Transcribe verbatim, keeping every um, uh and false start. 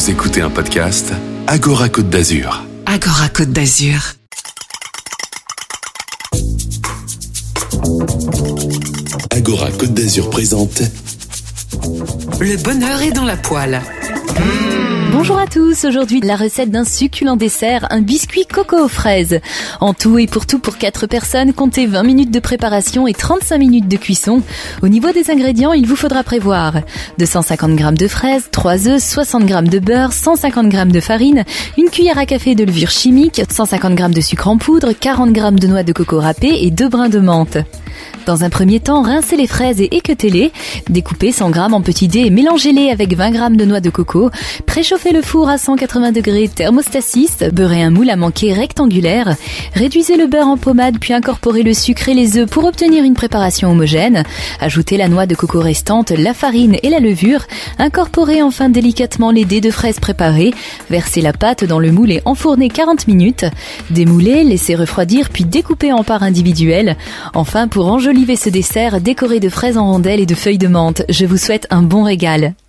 Vous écoutez un podcast Agora Côte d'Azur. Agora Côte d'Azur. Agora Côte d'Azur présente Le bonheur est dans la poêle. Bonjour à tous, aujourd'hui la recette d'un succulent dessert, un biscuit coco aux fraises. En tout et pour tout pour quatre personnes, comptez vingt minutes de préparation et trente-cinq minutes de cuisson. Au niveau des ingrédients, il vous faudra prévoir deux cent cinquante grammes de fraises, trois œufs, soixante grammes de beurre, cent cinquante grammes de farine, une cuillère à café de levure chimique, cent cinquante grammes de sucre en poudre, quarante grammes de noix de coco râpées et deux brins de menthe. Dans un premier temps, rincez les fraises et équeutez-les. Découpez cent grammes en petits dés et mélangez-les avec vingt grammes de noix de coco. Préchauffez le four à cent quatre-vingts degrés thermostat six. Beurrez un moule à manquer rectangulaire. Réduisez le beurre en pommade puis incorporez le sucre et les œufs pour obtenir une préparation homogène. Ajoutez la noix de coco restante, la farine et la levure. Incorporez enfin délicatement les dés de fraises préparés. Versez la pâte dans le moule et enfournez quarante minutes. Démoulez, laissez refroidir puis découpez en parts individuelles. Enfin, pour enjoliver ce dessert, décoré de fraises en rondelles et de feuilles de menthe. Je vous souhaite un bon régal.